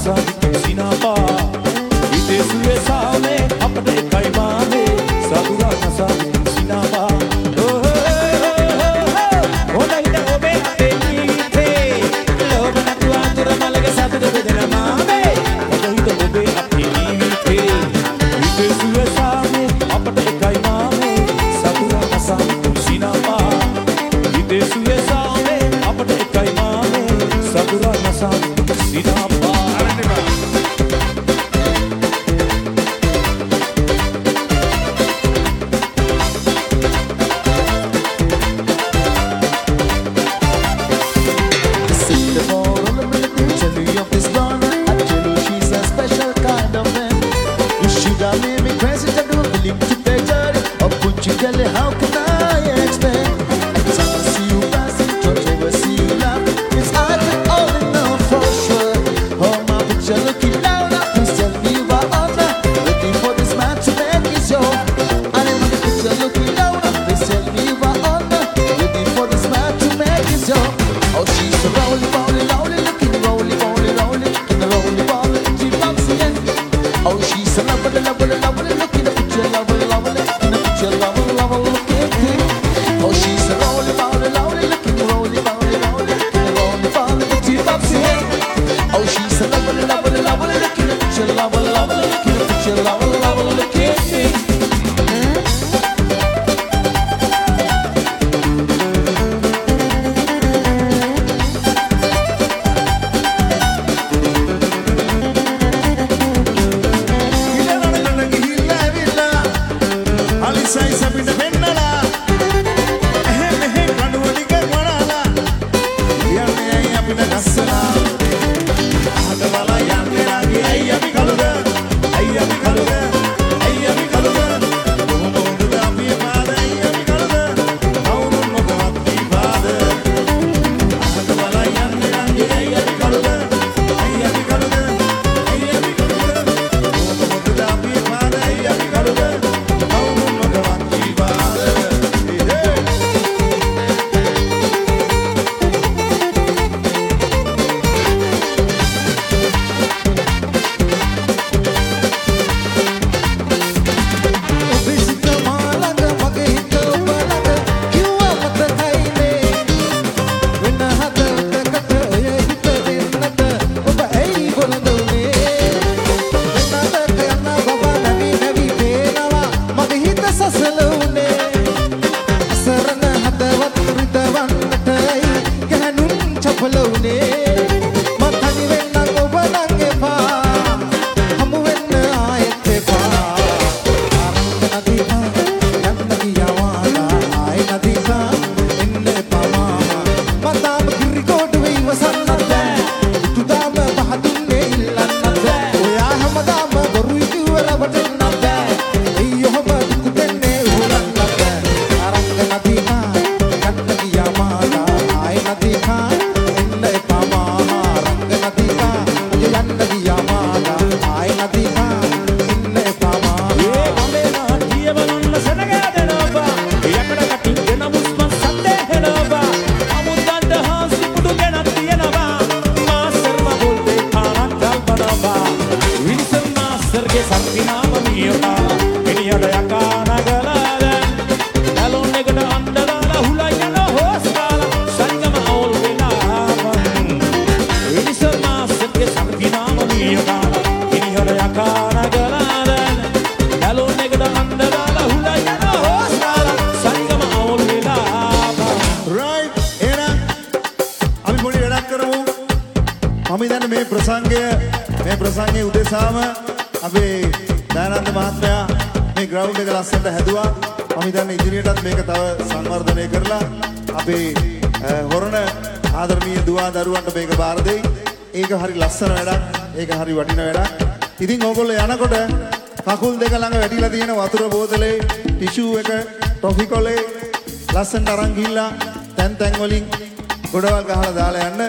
මේ ප්‍රසංගයේ උදෙසාම අපේ දයානන්ද මහත්මයා මේ ග්‍රවුන්ඩ් එක ලස්සනට හැදුවා. මම හිතන්නේ ඉදිරියටත් මේක තව සංවර්ධනය කරලා අපේ හොරණ ආදරණීය දුවා දරුවන්ට මේක බාර දෙයි. ඒක හරි ලස්සන වැඩක්. ඒක හරි වටින වැඩක්. ඉතින් ඕගොල්ලෝ යනකොට කකුල් දෙක ළඟ වැටිලා තියෙන වතුර බෝතලේ ටිෂූ එක ටොෆි කොලේ ලස්සනට අරන් ගිහිල්ලා තැන් වලින් ගොඩවල් ගහලා දාලා යන්න.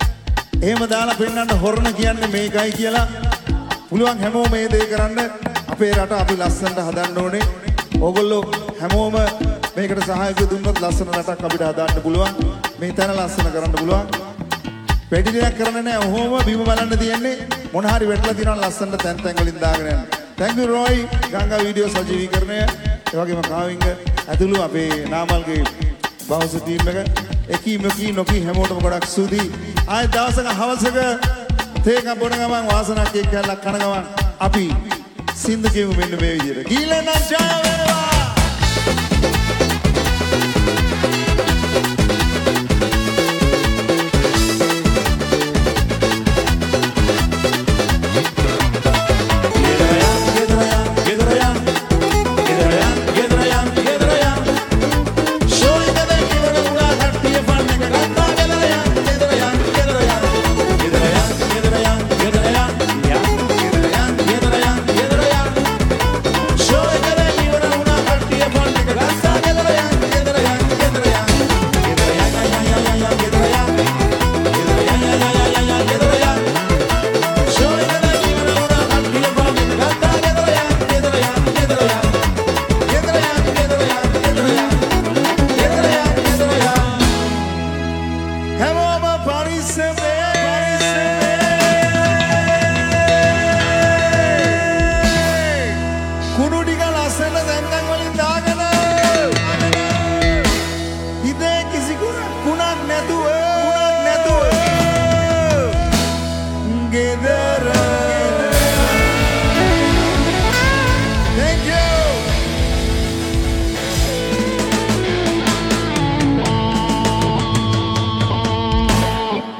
එහෙම දාලා පෙන්නන්න හොරණ කියන්නේ මේකයි කියලා පුළුවන් හැමෝම මේ දේ කරන්න. අපේ රට අපි ලස්සනට හදන්න ඕනේ. ඕගොල්ලෝ හැමෝම මේකට සහායක දුන්නොත් ලස්සන රටක් අපිට හදන්න පුළුවන්. මේ තැන ලස්සන කරන්න පුළුවන්. වැඩි දෙයක් කරන්න නැහැ. ඔහොම බිම බලන්න තියෙන්නේ. මොන හරි වෙట్లా තියෙනවා ලස්සනට තැන් තැන් වලින් දාගෙන යන්න. Thank you Roy. Ganga video සජීවීකරණය. ඒ වගේම කාවින්ග ඇතුළු අපේ නාමල්ගේ බවුස් ටීම් එක එකී මොකී නොකී හැමෝටම ගොඩක් ස්තුතියි. ආයෙ දවසක හවසක තේ එකක් බොන ගමන් වාසනාවක් කේක් කෑල්ලක් කන ගමන් අපි සින්දු කියමු මෙන්න මේ විදිහට. ගීලෙන් නම් ජය වේවා.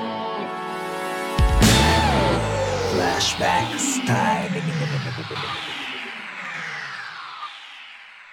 Flashback style.